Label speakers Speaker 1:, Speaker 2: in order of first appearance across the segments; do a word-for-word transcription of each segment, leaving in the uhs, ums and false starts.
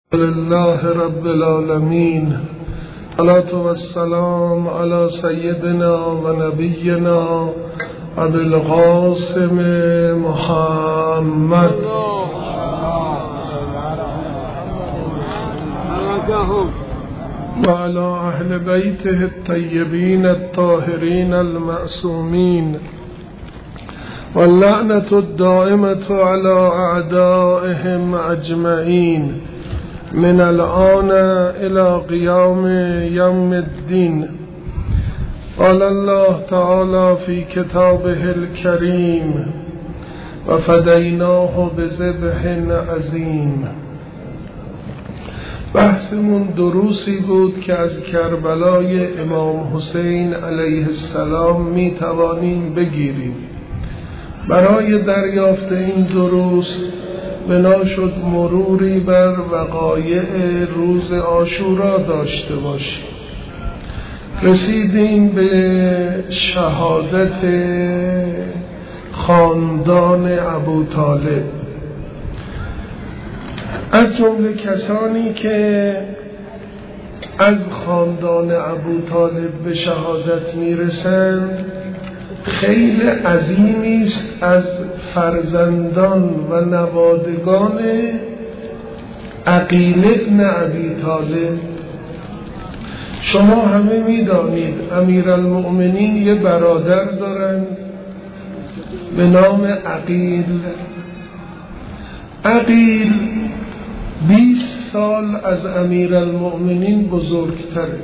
Speaker 1: لله رب العالمين الصلاة والسلام على سيدنا ونبينا أبي القاسم محمد وعلى أهل بيته الطيبين الطاهرين المعصومين واللعنة الدائمة على أعدائهم أجمعين من الآن إلى قيام يوم الدين. قال الله تعالى في كتابه الكريم وفديناه بذبح عظیم. بحثمون دروسی بود که از کربلای امام حسین علیه السلام می توانیم بگیریم. برای دریافت این دروس بنا شد مروری بر وقایع روز عاشورا داشته باشیم. رسیدیم به شهادت خاندان ابوطالب. از جمله کسانی که از خاندان ابوطالب به شهادت میرسند خیلی عظیمی است از فرزندان و نوادگان عقیل ابن ابی طالب. شما همه میدانید امیرالمؤمنین یه برادر دارند به نام عقیل. عقیل بیست سال از امیرالمؤمنین بزرگتره،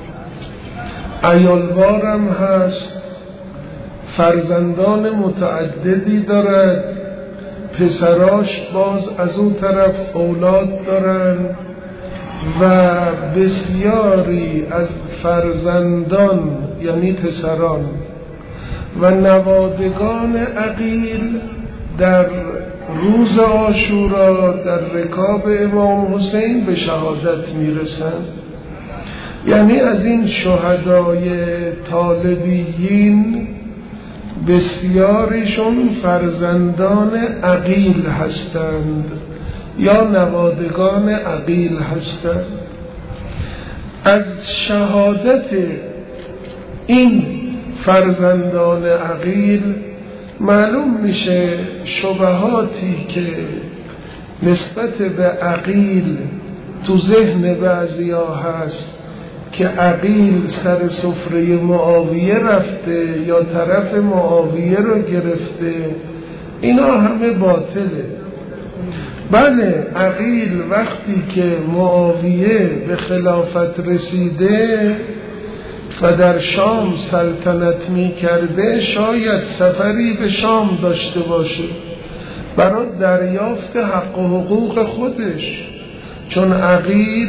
Speaker 1: عیالوارم هست، فرزندان متعددی دارد، پسراش باز از اون طرف اولاد دارن و بسیاری از فرزندان یعنی پسران و نوادگان عقیل در روز عاشورا در رکاب امام حسین به شهادت میرسند. یعنی از این شهدای طالبیین بسیاریشون فرزندان عقیل هستند یا نوادگان عقیل هستند. از شهادت این فرزندان عقیل معلوم میشه شبهاتی که نسبت به عقیل تو ذهن بعضیا هست که عقیل سر سفره معاویه رفته یا طرف معاویه رو گرفته، اینا همه باطله. بله، عقیل وقتی که معاویه به خلافت رسیده و در شام سلطنت می کرده شاید سفری به شام داشته باشه برای دریافت حق و حقوق خودش، چون عقیل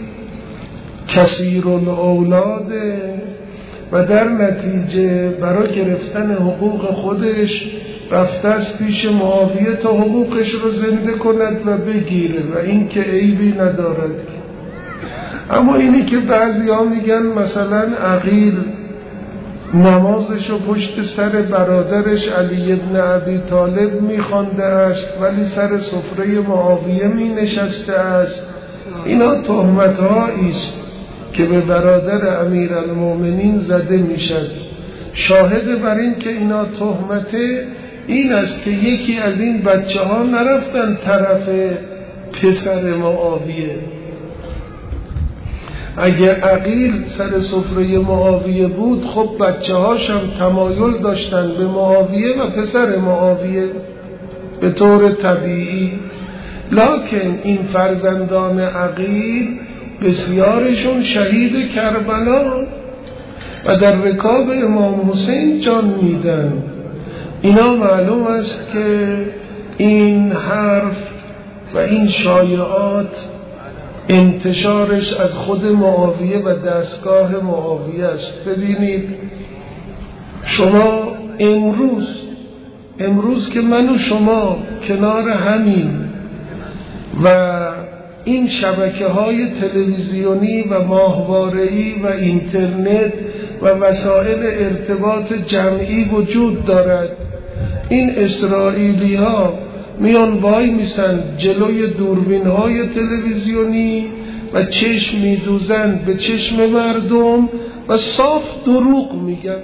Speaker 1: کثیر الاولاده و در نتیجه برای گرفتن حقوق خودش رفته است پیش معاویه تا حقوقش رو زنده کند و بگیره و این که عیبی ندارد. اما اینی که بعضی ها میگن مثلا عقیل نمازش رو پشت سر برادرش علی ابن ابی طالب میخوانده است ولی سر سفره معاویه می نشسته است، اینا تهمت هایی است که به برادر امیرالمؤمنین زده میشد. شاهد بر این که اینا تهمته این است که یکی از این بچه ها نرفتن طرف پسر معاویه. اگه عقیل سر سفره معاویه بود خب بچه هاشم تمایل داشتن به معاویه و پسر معاویه به طور طبیعی، لکن این فرزندان عقیل بسیارشون شهید کربلا و در رکاب امام حسین جان میدن. اینا معلوم است که این حرف و این شایعات انتشارش از خود معاویه و دستگاه معاویه است. ببینید شما امروز امروز که من و شما کنار همین و این شبکه های تلویزیونی و ماهواره‌ای و اینترنت و وسایل ارتباط جمعی وجود دارد، این اسرائیلی ها میان وای میسن جلوی دوربین های تلویزیونی و چشم میدوزن به چشم مردم و صاف دروغ میگن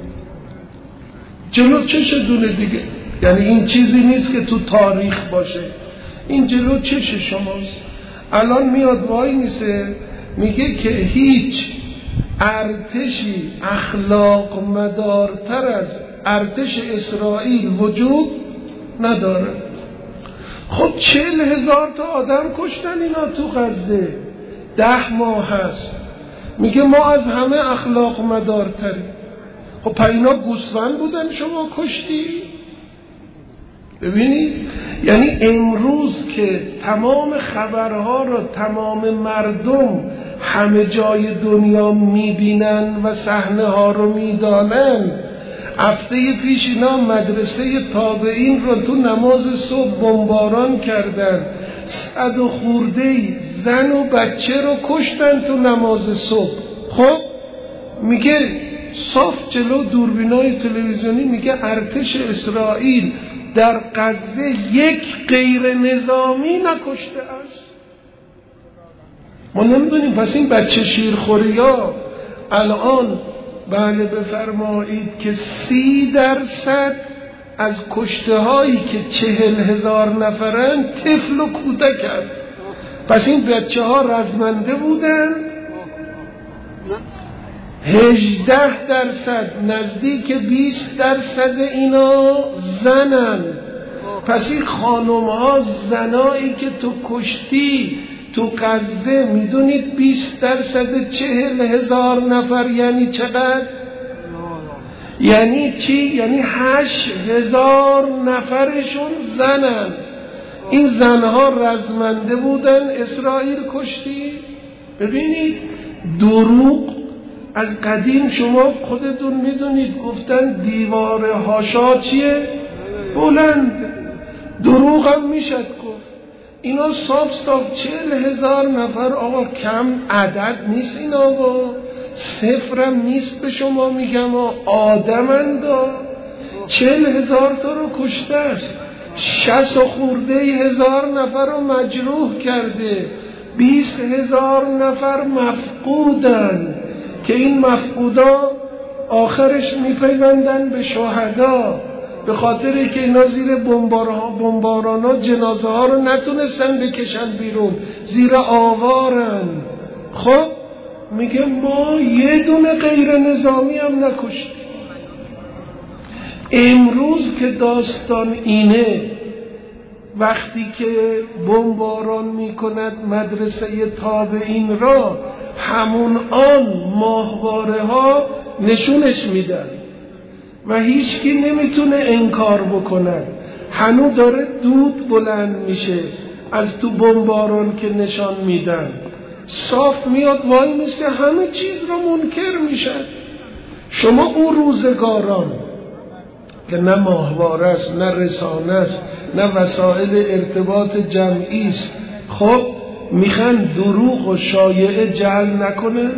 Speaker 1: جلو چشتونه دیگه. یعنی این چیزی نیست که تو تاریخ باشه، این جلو چش شماست. الان میاد وای میسه میگه که هیچ ارتشی اخلاق مدارتر از ارتش اسرائیل وجود نداره. خب چهل هزار تا آدم کشتن اینا تو غزه، ده ماه هست، میگه ما از همه اخلاق مدارتریم. خب پا اینا گوسفند بودن شما کشتی؟ ببینید، یعنی امروز که تمام خبرها را تمام مردم همه جای دنیا میبینن و صحنه ها رو میدانن. هفته پیش اینا مدرسه تابعین رو تو نماز صبح بمباران کردن، صد و خورده زن و بچه رو کشتن تو نماز صبح. خب میگه صاف جلو دوربینای تلویزیونی میگه ارتش اسرائیل در غزه یک غیر نظامی نکشته است. ما نمیدونیم. پس این بچه شیرخوری ها الان بله بفرمایید که سی درصد از کشته هایی که چهل هزار نفرن طفل و کودک هست. پس این بچه ها رزمنده بودن. هجده درصد نزدیک بیست درصد اینا زنن. پس این خانم ها زنایی که تو کشتی تو غزه میدونید بیست درصد چهل هزار نفر یعنی چقدر؟ یعنی چی؟ یعنی هشت هزار نفرشون زنن. این زنها رزمنده بودن، اسرائیل کشتی. ببینید دروغ از قدیم شما خودتون میدونید گفتن دیوار هاشا چیه؟ بلند. دروغ هم میشد گفت. اینا صاف صاف چهل هزار نفر. آقا کم عدد نیست این آقا، صفرم نیست به شما میگم، آدمند. چهل هزار تا رو کشته است، شصت و خورده هزار نفر رو مجروح کرده، بیست هزار نفر مفقودن که این مفقودا آخرش میپیوندن به شهدا، به خاطر که اینا زیر بمباران ها جنازه ها رو نتونستن بکشن بیرون، زیر آوارن. خب میگه ما یه دونه غیر نظامی هم نکشتیم. امروز که داستان اینه، وقتی که بمباران میکند مدرسه تابعین را، همون آن ماهواره ها نشونش میدن و هیچکی نمیتونه انکار بکنه. هنوز داره دود بلند میشه از تو بمباران که نشان میدن. صاف میاد وای میسه همه چیز رو منکر میشن. شما اون روزگاران که نه ماهواره است، نه رسانه است، نه وسایل ارتباط جمعی است، خب میخوان دروغ و شایعه جعل نکنه؟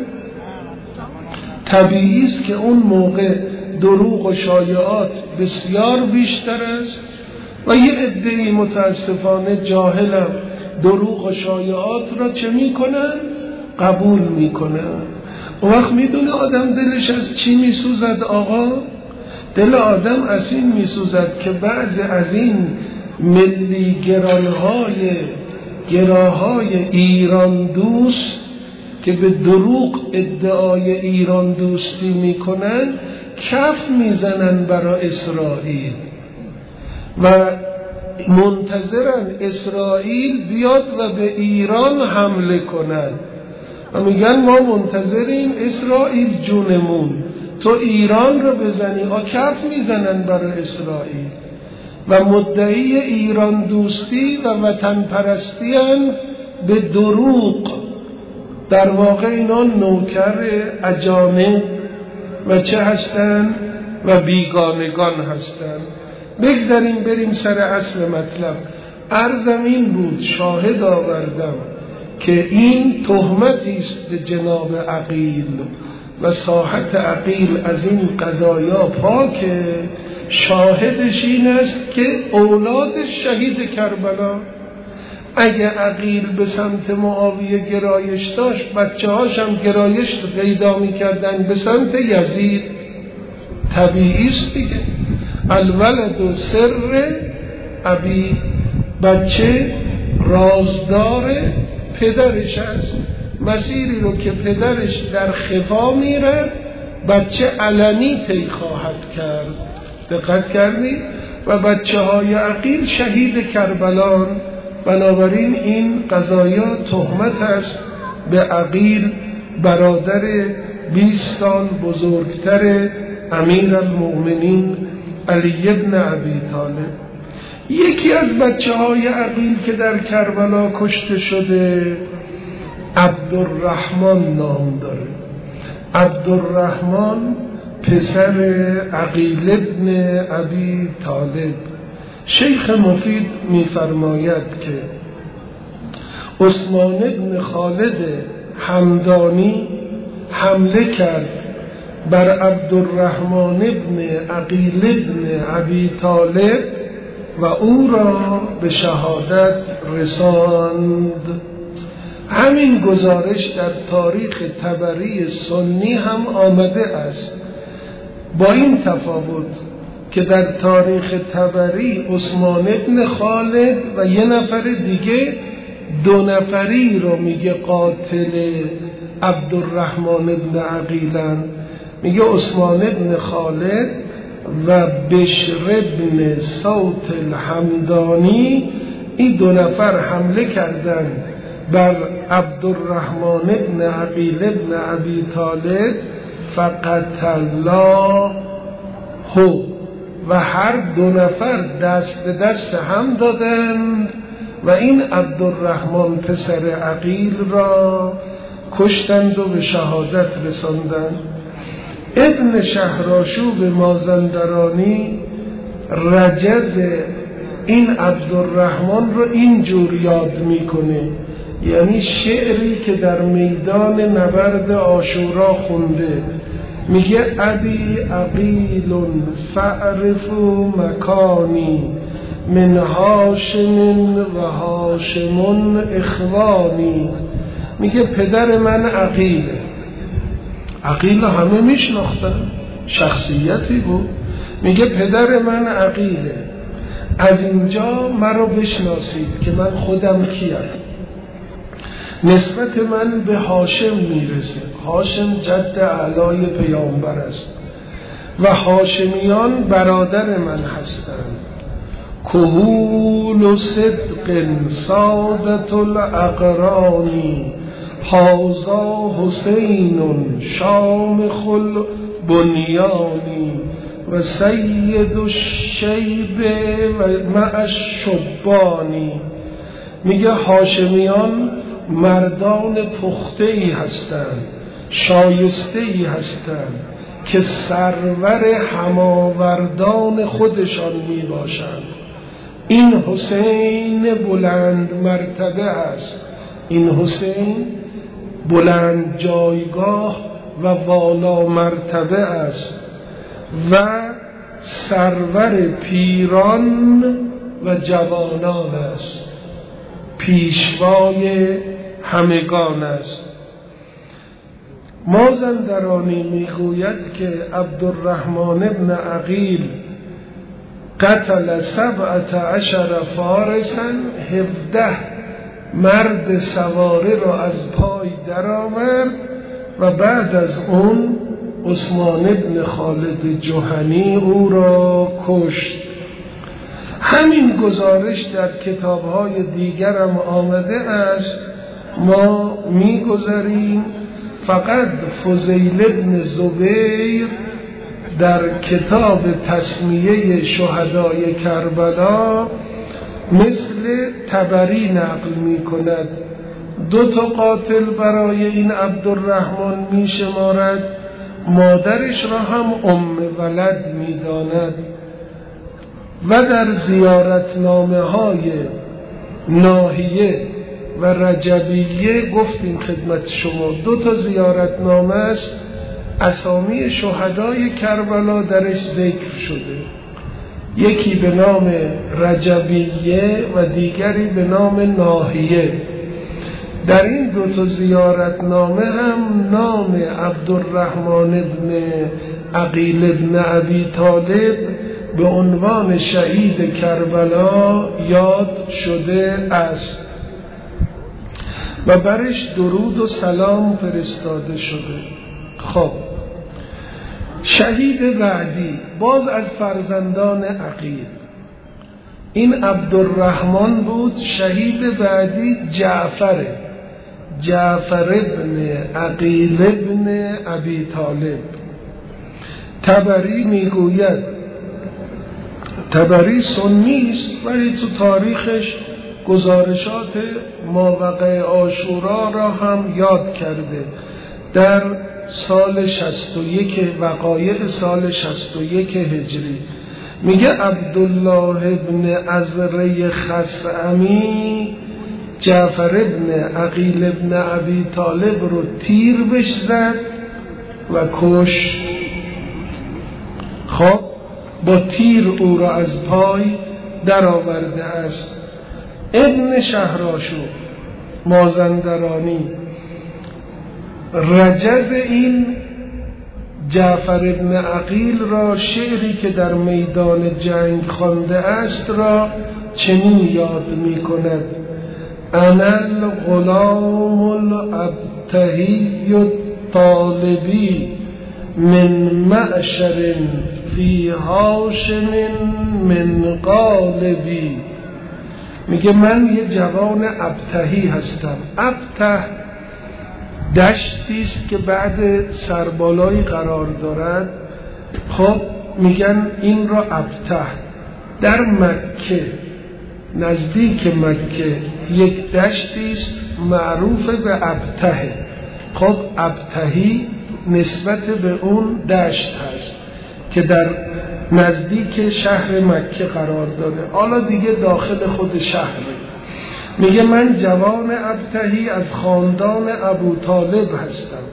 Speaker 1: طبیعی است که اون موقع دروغ و شایعات بسیار بیشتر است و یه عده‌ای متاسفانه جاهلم دروغ و شایعات را چه میکنن؟ قبول میکنن. اون وقت میدونه آدم دلش از چی میسوزد آقا؟ دل آدم از این میسوزد که بعض از این ملی گرانهای گراهای ایران دوست که به دروغ ادعای ایران دوستی میکنن کف میزنن برای اسرائیل و منتظرن اسرائیل بیاد و به ایران حمله کنن و میگن ما منتظریم اسرائیل جونمون تو ایران رو بزنی. ها کف میزنن برای اسرائیل و مدعی ایران دوستی و وطن پرستی به دروغ. در واقع اینا نوکر اجانب و چه هستن و بیگانگان هستن. بگذاریم بریم سر اصل مطلب. عرضم این بود، شاهد آوردم که این تهمتی است به جناب عقیل و ساحت عقیل از این قضایا پاکه شاهدش این است که اولاد شهید کربلا اگه عقیل به سمت معاویه گرایش داشت، بچه هاش هم گرایش پیدا می کردن به سمت یزید. طبیعی است دیگه. الولد و سر ابی، بچه رازدار پدرش است. مسیری رو که پدرش در خفا میره بچه علنی طی خواهد کرد. دقت کردید؟ و بچه های عقیل شهید کربلان. بنابراین این قضایا تهمت است به عقیل، برادر بیست سال بزرگتر امیر المؤمنین علی ابن ابی طالب. یکی از بچه های عقیل که در کربلا کشته شده عبدالرحمن نام داره. عبدالرحمن پسر عقیل ابن ابی طالب. شیخ مفید می‌فرماید که عثمان ابن خالد حمدانی حمله کرد بر عبدالرحمن ابن عقیل ابن ابی طالب و او را به شهادت رساند. همین گزارش در تاریخ طبری سنی هم آمده است، با این تفاوت که در تاریخ طبری عثمان ابن خالد و یه نفر دیگه دو نفری رو میگه قاتل عبدالرحمن ابن عقیلن. میگه عثمان ابن خالد و بشر ابن صوت الحمدانی این دو نفر حمله کردن بر عبدالرحمن ابن عقیل ابن ابی طالب فقتلاه، و هر دو نفر دست به دست هم دادند و این عبدالرحمن پسر عقیل را کشتند و به شهادت رساندند. ابن شهرآشوب مازندرانی رجز این عبدالرحمن رو اینجور یاد میکنه، یعنی شعری که در میدان نبرد عاشورا خونده. میگه ابی عقیل فاعرف مکانی من هاشم و هاشم اخوانی. میگه پدر من عقیله. عقیل همه میشناختن، شخصیتی بود. میگه پدر من عقیله، از اینجا مرا بشناسید که من خودم کیم. نسبت من به هاشم میرسه. هاشم جد اعلای پیامبر است و هاشمیان برادر من هستند. کهول و صدق سادت الاقرانی هازا حسین شام خل بنیانی و سید الشیب و مع شبانی. میگه هاشمیان مردان پخته ای هستند، شایسته ای هستند که سرور هماوردان خودشان می باشند. این حسین بلند مرتبه است، این حسین بلند جایگاه و والا مرتبه است و سرور پیران و جوانان است، پیشوای همگان است. مازندرانی میگوید که عبدالرحمن ابن عقیل قتل سبعت عشر فارسا، هفده مرد سواره را از پای درآورد و بعد از اون عثمان ابن خالد جهنی او را کشت. همین گزارش در کتاب‌های دیگر هم آمده است، ما می‌گذاریم. فقط فضیل ابن زبیر در کتاب تسمیه شهدای کربلا مثل طبری نقل می‌کند. دو تا قاتل برای این عبدالرحمن می‌شمارد، مادرش را هم ام ولد می‌داند و در زیارتنامه های ناحیه و رجبیه گفتیم خدمت شما دو تا زیارتنامه است، اسامی شهدای کربلا درش ذکر شده. یکی به نام رجبیه و دیگری به نام ناحیه. در این دو تا زیارتنامه هم نام عبدالرحمن ابن عقیل ابن ابی طالب به عنوان شهید کربلا یاد شده است و برش درود و سلام فرستاده شده. خب شهید بعدی باز از فرزندان عقیل، این عبدالرحمن بود. شهید بعدی جعفر جعفر ابن عقیل ابن ابی طالب. طبری میگوید، طبری سنی است ولی تو تاریخش گزارشات ماوقع عاشورا را هم یاد کرده. در سال شصت و یک وقایع سال شصت و یک هجری میگه عبدالله ابن عزره خثعمی جعفر ابن عقیل ابن ابی طالب رو تیر بش زد و کش. خب با تیر او را از پای در آورده است. ابن شهراشور مازندرانی رجز این جعفر ابن عقیل را، شعری که در میدان جنگ خوانده است را چنین یاد می کند: انا الغلام الابتهی الطالبی من معشر فی هاشم من قالبی. میگه من یه جوان ابتهی هستم. ابته دشتی است که بعد سربالایی قرار دارد. خب میگن این را ابته. در مکه نزدیک مکه یک دشتی است معروف به ابته. خب ابتهی نسبت به اون دشت هست که در نزدیک شهر مکه قرار داره، حالا دیگه داخل خود شهره. میگه من جوان ابتهی از خاندان ابو طالب هستم.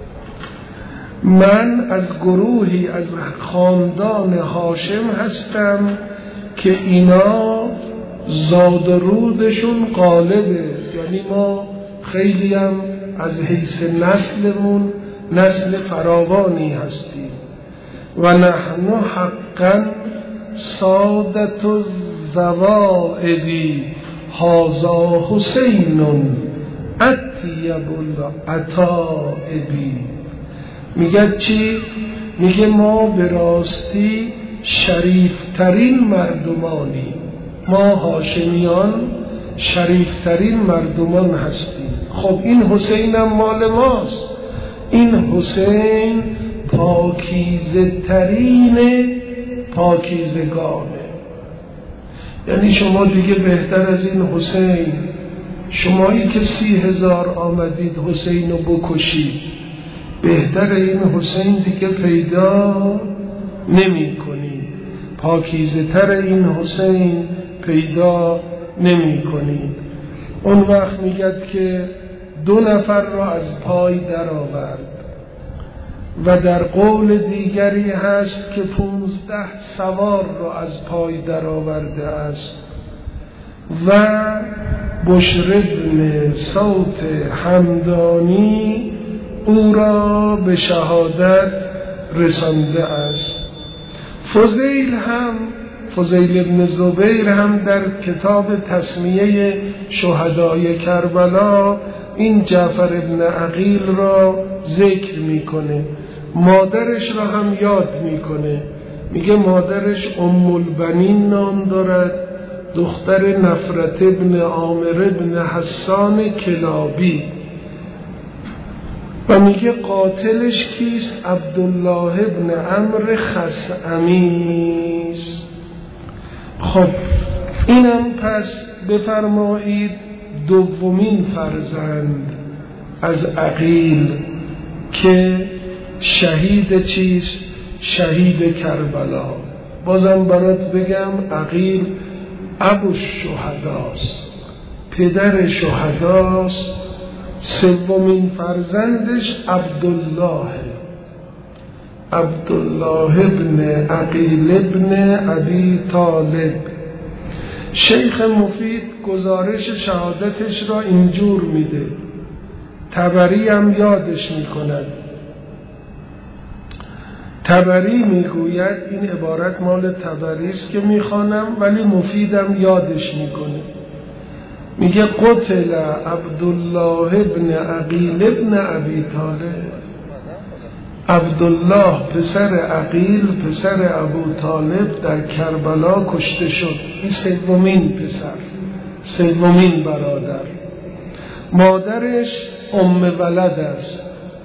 Speaker 1: من از گروهی از خاندان هاشم هستم که اینا زاد و رودشون غالبه، یعنی ما خیلی هم از حیث نسلمون نسل فراوانی هستیم. و نحن حقا سادت الزوائدی هازا حسین اطیب العتائبی. میگه چی؟ میگه ما به راستی شریفترین مردمانی، ما هاشمیان شریفترین مردمان هستیم. خب این حسین هم مال ماست. این حسین پاکیزه ترین پاکیزگانه. یعنی شما دیگه بهتر از این حسین، شمایی که سی هزار آمدید حسین رو بکشید، بهتر این حسین دیگه پیدا نمی کنید. پاکیزه تر این حسین پیدا نمی کنید. اون وقت میگد که دو نفر را از پای در آورد و در قول دیگری هست که پونزده سوار را از پای در آورده است و بشر ابن صوت همدانی او را به شهادت رسانده است. فضیل هم فضیل ابن زبیر هم در کتاب تسمیه شهدای کربلا این جعفر ابن عقیل را ذکر میکنه. مادرش را هم یاد میکنه، میگه مادرش ام البنین نام دارد، دختر نفرت ابن عامر ابن حسان کلابی. و میگه قاتلش کیست؟ عبدالله ابن عمرو خثعمی است. خب اینم پس بفرمایید دومین فرزند از عقیل که شهید چیست؟ شهید کربلا. بازم برات بگم عقیل ابو الشهداست، پدر شهداست. سومین فرزندش عبدالله عبدالله ابن عقیل ابن ابی طالب. شیخ مفید گزارش شهادتش را اینجور میده، طبری هم یادش میکند. طبری میگوید، این عبارت مال طبری است که میخوانم ولی مفیدم یادش میکنه، میگه قتل عبدالله ابن عقیل ابن ابی طالب. عبدالله پسر عقیل پسر ابو طالب در کربلا کشته شد. این سومین پسر، سومین برادر. مادرش ام ولد است.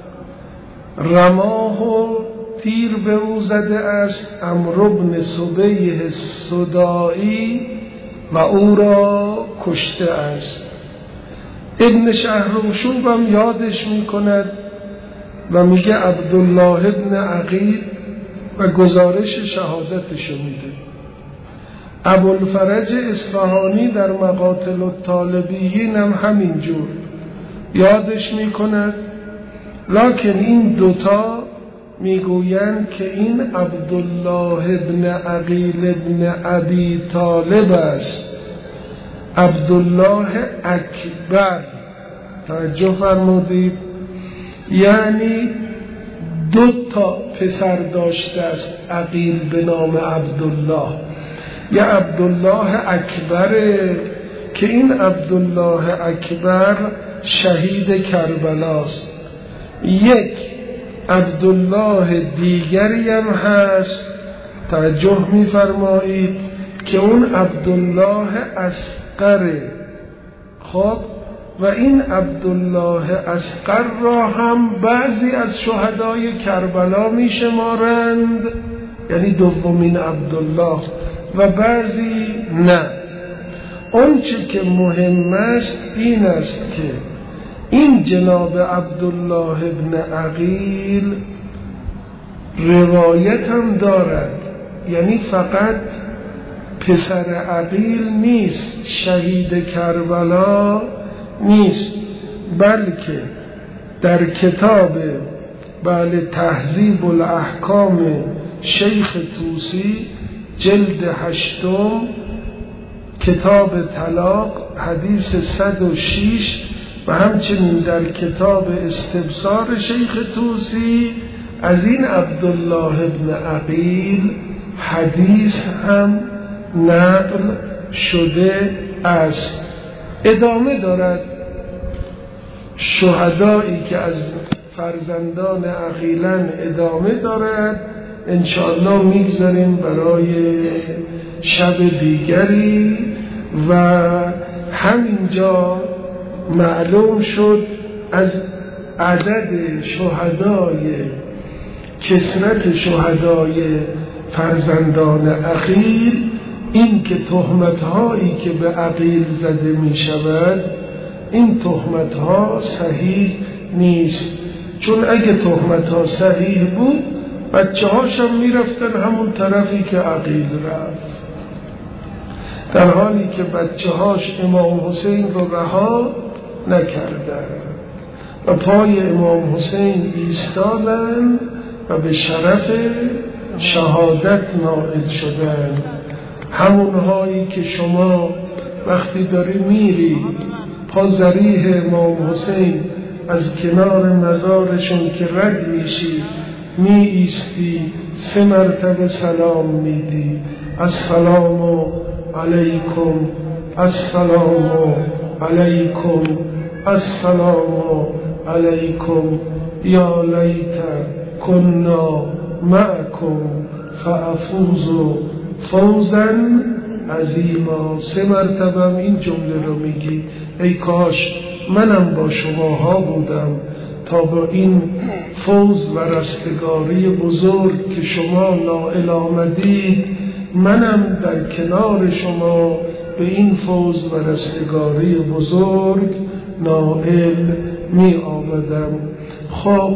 Speaker 1: رماه و تیر به او زده است عمرو بن سبیه السدائی و او را کشته است. ابن شهرمشوب هم یادش میکند و میگه عبدالله ابن عقیل و گزارش شهادتشو میده. ابوالفرج اصفهانی در مقاتل الطالبیین هم همینجور یادش میکند، لکن این دوتا میگویند که این عبدالله ابن عقیل ابن ابی طالب است، عبدالله اکبر. توجه فرمودید؟ یعنی دو تا پسر داشته است عقیل به نام عبدالله. یا عبدالله اکبره که این عبدالله اکبر شهید کربلاست. یک عبدالله دیگری هم هست، توجه می‌فرمایید، که اون عبدالله اصغره. خب و این عبدالله اصغر را هم بعضی از شهدای کربلا میشمارند، یعنی دومین عبدالله، و بعضی نه. اون چه که مهم است این است که این جناب عبدالله ابن عقیل روایت هم دارد، یعنی فقط پسر عقیل نیست، شهید کربلا نیست، بلکه در کتاب بله تهذیب الاحکام شیخ طوسی جلد هشتم کتاب طلاق حدیث صد و شش و همچنین در کتاب استبصار شیخ طوسی از این عبدالله ابن عقیل حدیث هم نقل شده است. ادامه دارد. شهدایی که از فرزندان عقیلن ادامه دارد، انشاءالله میگذاریم برای شب دیگری. و همینجا معلوم شد از عدد شهدای کثرت شهدای فرزندان عقیل این که تهمت‌هایی که به عقیل زده می شود این تهمت‌ها صحیح نیست، چون اگه تهمت‌ها صحیح بود بچه هاشم می رفتن همون طرفی که عقیل رفت، در حالی که بچه هاش امام حسین رو رها نکردن و پای امام حسین ایستادن و به شرف شهادت نائل شدن. همون هایی که شما وقتی داری میری پا ذریح امام حسین از کنار مزارشون که رد میشی می ایستی سه مرتبه سلام میدی، السلام علیکم السلام علیکم السلام علیکم یا لیت کنا معکم فافوز فوزا عظیما. سه مرتبه این جمله رو میگی ای کاش منم با شماها بودم تا با این فوز و رستگاری بزرگ که شما نائل آمدید منم در کنار شما به این فوز و رستگاری بزرگ نائل می آمدم. خب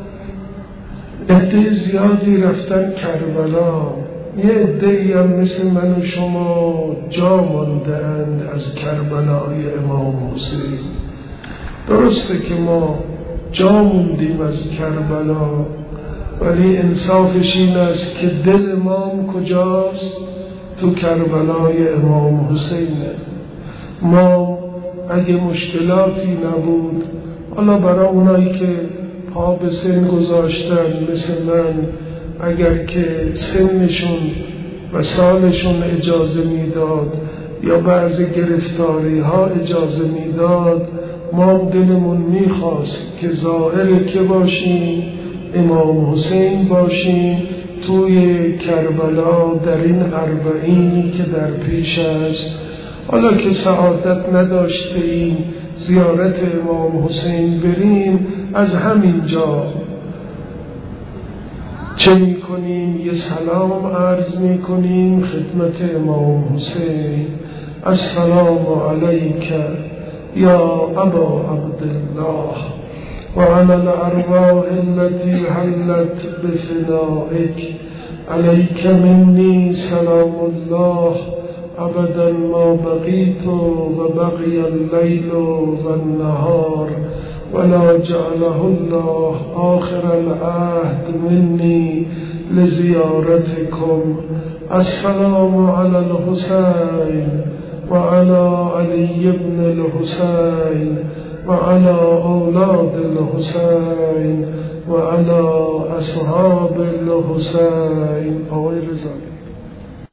Speaker 1: عده زیادی رفتن کربلا، یه عده‌ای هم مثل من و شما جا مانده اند از کربلای امام حسین. درسته که ما جا موندیم از کربلا، ولی انصافش این است که دل امام کجاست؟ تو کربلای امام حسینه. ما اگه مشکلاتی نبود، حالا برای اونایی که پا به سن گذاشتن مثل من، اگر که سنشون و سالشون اجازه میداد یا بعض گرفتاری ها اجازه میداد، ما دلمون میخواست که ظاهر که باشیم امام حسین باشیم توی کربلا در این اربعینی که در پیش است. حالا که سعادت نداشتیم زیارت امام حسین بریم، از همین جا چه می کنیم؟ یه سلام عرض می کنیم خدمت امام حسین: السلام علیک یا ابا عبدالله و علی الارواح التي حلت بفنائک، علیک منی سلام الله ابدا ما بقیت و بقی اللیل و النهار ولا جعله الله آخر العهد منی لزیارتکم. السلام علی الحسین و علی علی بن الحسین و علی اولاد الحسین و علی اصحاب الحسین. آقای رضا